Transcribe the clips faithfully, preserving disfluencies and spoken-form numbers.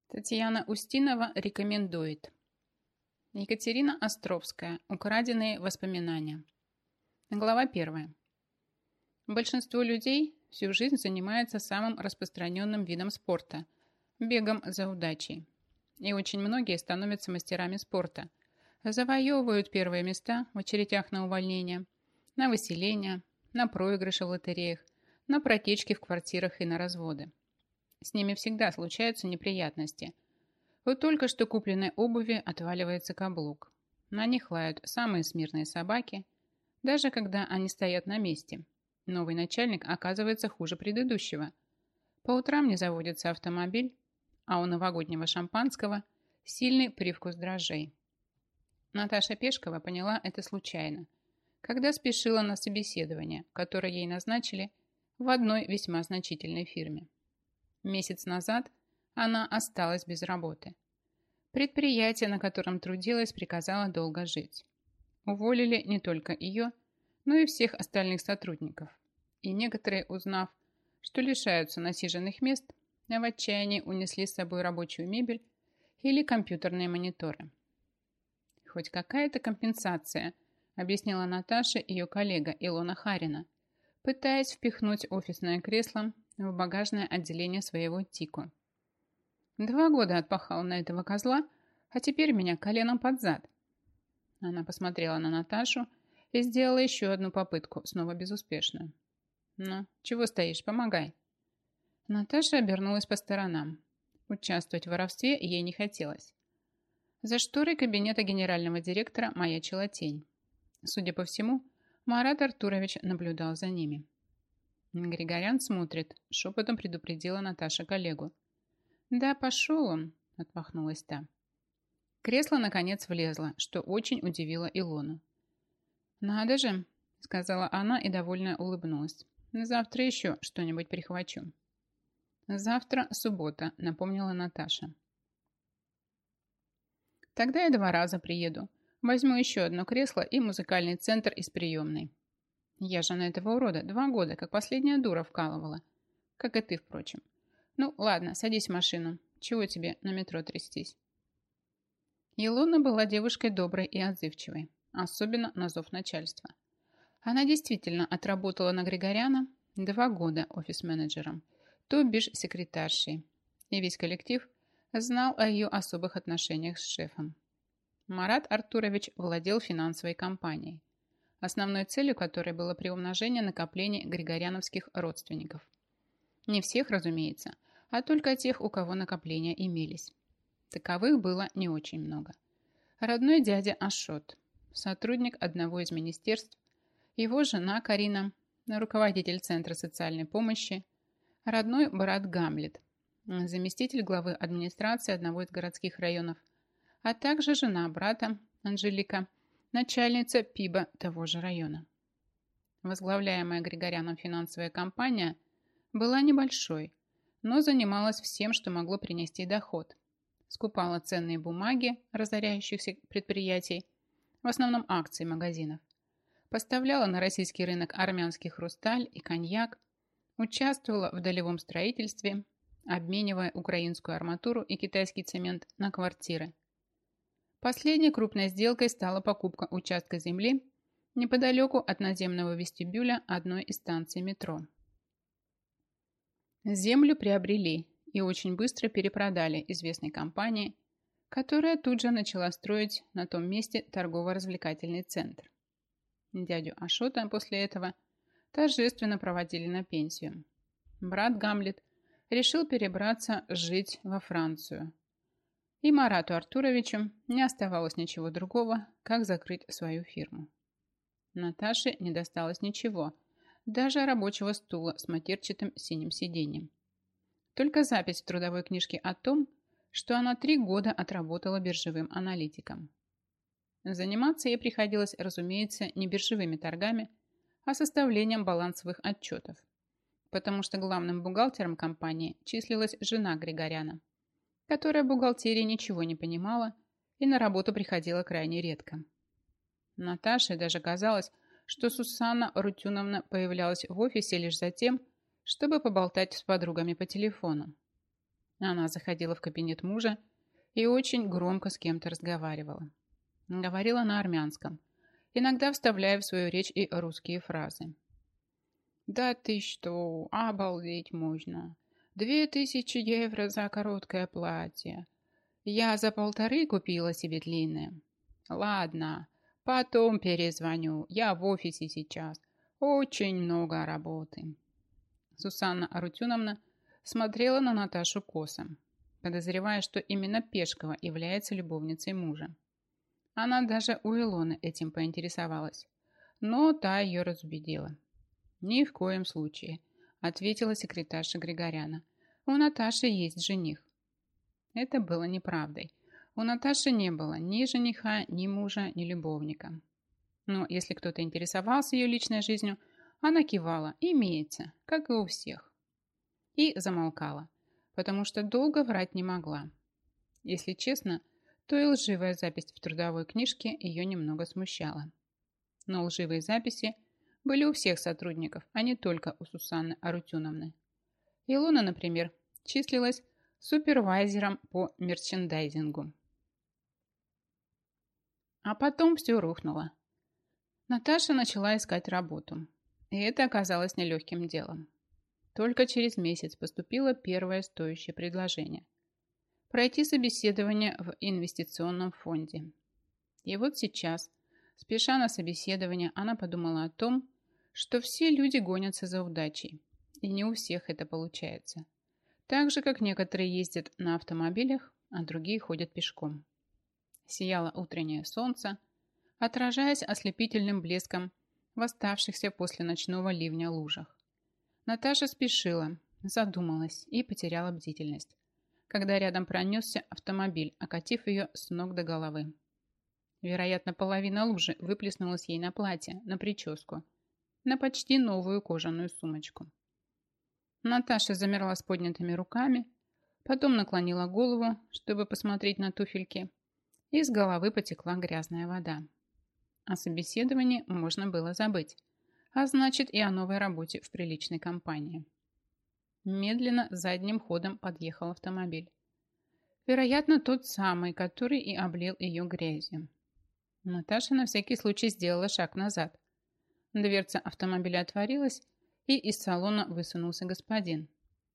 Татьяна Устинова рекомендует. Екатерина Островская. Украденные воспоминания. Глава первая. Большинство людей всю жизнь занимается самым распространенным видом спорта– бегом за удачей. И очень многие становятся мастерами спорта, завоевывают первые места в очередях на увольнение, на выселение, на проигрыши в лотереях, на протечки в квартирах и на разводы. С ними всегда случаются неприятности. У только что купленной обуви отваливается каблук. На них лают самые смирные собаки, даже когда они стоят на месте. Новый начальник оказывается хуже предыдущего. По утрам не заводится автомобиль, а у новогоднего шампанского сильный привкус дрожжей. Наташа Пешкова поняла это случайно, когда спешила на собеседование, которое ей назначили в одной весьма значительной фирме. Месяц назад она осталась без работы. Предприятие, на котором трудилась, приказало долго жить. Уволили не только ее, но и всех остальных сотрудников. И некоторые, узнав, что лишаются насиженных мест, в отчаянии унесли с собой рабочую мебель или компьютерные мониторы. «Хоть какая-то компенсация», объяснила Наташе ее коллега Илона Харина, пытаясь впихнуть офисное кресло в багажное отделение своего Тико. «Два года отпахал на этого козла, а теперь меня коленом под зад». Она посмотрела на Наташу и сделала еще одну попытку, снова безуспешную. «Ну, чего стоишь, помогай». Наташа обернулась по сторонам. Участвовать в воровстве ей не хотелось. За шторой кабинета генерального директора маячила тень. Судя по всему, Марат Артурович наблюдал за ними. «Григорян смотрит», — шепотом предупредила Наташа коллегу. «Да, пошел он», — отмахнулась та. Кресло, наконец, влезло, что очень удивило Илону. «Надо же», — сказала она и довольно улыбнулась. «Завтра еще что-нибудь прихвачу». «Завтра суббота», — напомнила Наташа. «Тогда я два раза приеду. Возьму еще одно кресло и музыкальный центр из приемной. Я же на этого урода два года, как последняя дура, вкалывала. Как и ты, впрочем. Ну, ладно, садись в машину. Чего тебе на метро трястись?» Илона была девушкой доброй и отзывчивой, особенно на зов начальства. Она действительно отработала на Григоряна два года офис-менеджером, то бишь секретаршей, и весь коллектив знал о ее особых отношениях с шефом. Марат Артурович владел финансовой компанией, основной целью которой было приумножение накоплений григоряновских родственников. Не всех, разумеется, а только тех, у кого накопления имелись. Таковых было не очень много. Родной дядя Ашот, сотрудник одного из министерств, его жена Карина, руководитель Центра социальной помощи, родной брат Гамлет, заместитель главы администрации одного из городских районов, а также жена брата Анжелика, начальница ПИБа того же района. Возглавляемая Григоряном финансовая компания была небольшой, но занималась всем, что могло принести доход. Скупала ценные бумаги разоряющихся предприятий, в основном акции магазинов. Поставляла на российский рынок армянский хрусталь и коньяк, участвовала в долевом строительстве, обменивая украинскую арматуру и китайский цемент на квартиры. Последней крупной сделкой стала покупка участка земли неподалеку от наземного вестибюля одной из станций метро. Землю приобрели и очень быстро перепродали известной компании, которая тут же начала строить на том месте торгово-развлекательный центр. Дядю Ашота после этого торжественно проводили на пенсию. Брат Гамлет решил перебраться жить во Францию. И Марату Артуровичу не оставалось ничего другого, как закрыть свою фирму. Наташе не досталось ничего, даже рабочего стула с матерчатым синим сиденьем. Только запись в трудовой книжке о том, что она три года отработала биржевым аналитиком. Заниматься ей приходилось, разумеется, не биржевыми торгами, а составлением балансовых отчетов, потому что главным бухгалтером компании числилась жена Григоряна, которая в бухгалтерии ничего не понимала и на работу приходила крайне редко. Наташе даже казалось, что Сусанна Рутюновна появлялась в офисе лишь за тем, чтобы поболтать с подругами по телефону. Она заходила в кабинет мужа и очень громко с кем-то разговаривала. Говорила на армянском, иногда вставляя в свою речь и русские фразы. «Да ты что, обалдеть можно! Две тысячи евро за короткое платье! Я за полторы купила себе длинное. Ладно, потом перезвоню, я в офисе сейчас. Очень много работы». Сусанна Арутюновна смотрела на Наташу косо, подозревая, что именно Пешкова является любовницей мужа. Она даже у Илоны этим поинтересовалась, но та ее разубедила. «Ни в коем случае», — ответила секретарша Григоряна. «У Наташи есть жених». Это было неправдой. У Наташи не было ни жениха, ни мужа, ни любовника. Но если кто-то интересовался ее личной жизнью, она кивала: «Имеется, как и у всех». И замолкала, потому что долго врать не могла. Если честно, то и лживая запись в трудовой книжке ее немного смущала. Но лживые записи были у всех сотрудников, а не только у Сусанны Арутюновны. Илона, например, числилась супервайзером по мерчендайзингу. А потом все рухнуло. Наташа начала искать работу, и это оказалось нелегким делом. Только через месяц поступило первое стоящее предложение – пройти собеседование в инвестиционном фонде. И вот сейчас, спеша на собеседование, она подумала о том, что все люди гонятся за удачей, и не у всех это получается. Так же, как некоторые ездят на автомобилях, а другие ходят пешком. Сияло утреннее солнце, отражаясь ослепительным блеском в оставшихся после ночного ливня лужах. Наташа спешила, задумалась и потеряла бдительность, когда рядом пронесся автомобиль, окатив ее с ног до головы. Вероятно, половина лужи выплеснулась ей на платье, на прическу, на почти новую кожаную сумочку. Наташа замерла с поднятыми руками, потом наклонила голову, чтобы посмотреть на туфельки, и с головы потекла грязная вода. О собеседовании можно было забыть, а значит и о новой работе в приличной компании. Медленно задним ходом подъехал автомобиль. Вероятно, тот самый, который и облил ее грязью. Наташа на всякий случай сделала шаг назад. Дверца автомобиля отворилась, и из салона высунулся господин.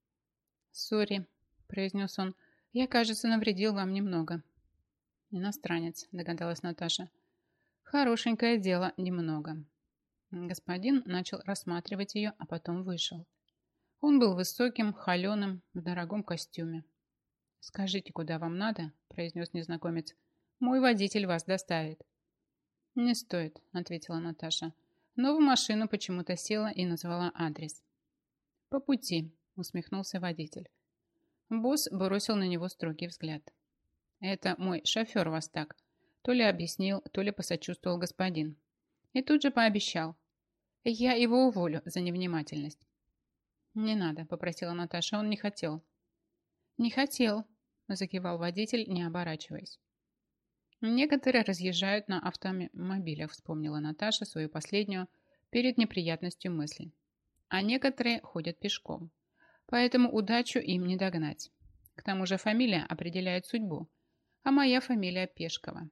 «Сори», — произнес он, — «я, кажется, навредил вам немного». «Иностранец», — догадалась Наташа. «Хорошенькое дело, немного». Господин начал рассматривать ее, а потом вышел. Он был высоким, холеным, в дорогом костюме. «Скажите, куда вам надо?» – произнес незнакомец. «Мой водитель вас доставит». «Не стоит», – ответила Наташа. Но в машину почему-то села и назвала адрес. «По пути», – усмехнулся водитель. Босс бросил на него строгий взгляд. «Это мой шофер вас так», – то ли объяснил, то ли посочувствовал господин. И тут же пообещал. «Я его уволю за невнимательность». «Не надо», – попросила Наташа, – он не хотел. «Не хотел», – закивал водитель, не оборачиваясь. «Некоторые разъезжают на автомобилях», – вспомнила Наташа свою последнюю перед неприятностью мысль. «А некоторые ходят пешком. Поэтому удачу им не догнать. К тому же фамилия определяет судьбу, а моя фамилия Пешкова».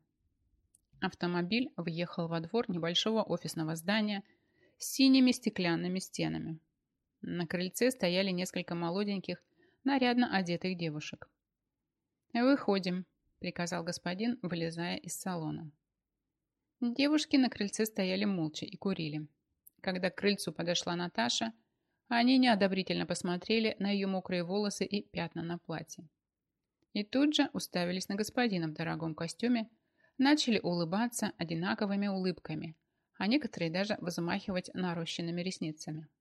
Автомобиль въехал во двор небольшого офисного здания с синими стеклянными стенами. На крыльце стояли несколько молоденьких, нарядно одетых девушек. «Выходим», – приказал господин, вылезая из салона. Девушки на крыльце стояли молча и курили. Когда к крыльцу подошла Наташа, они неодобрительно посмотрели на ее мокрые волосы и пятна на платье. И тут же уставились на господина в дорогом костюме, начали улыбаться одинаковыми улыбками, а некоторые даже взмахивать нарощенными ресницами.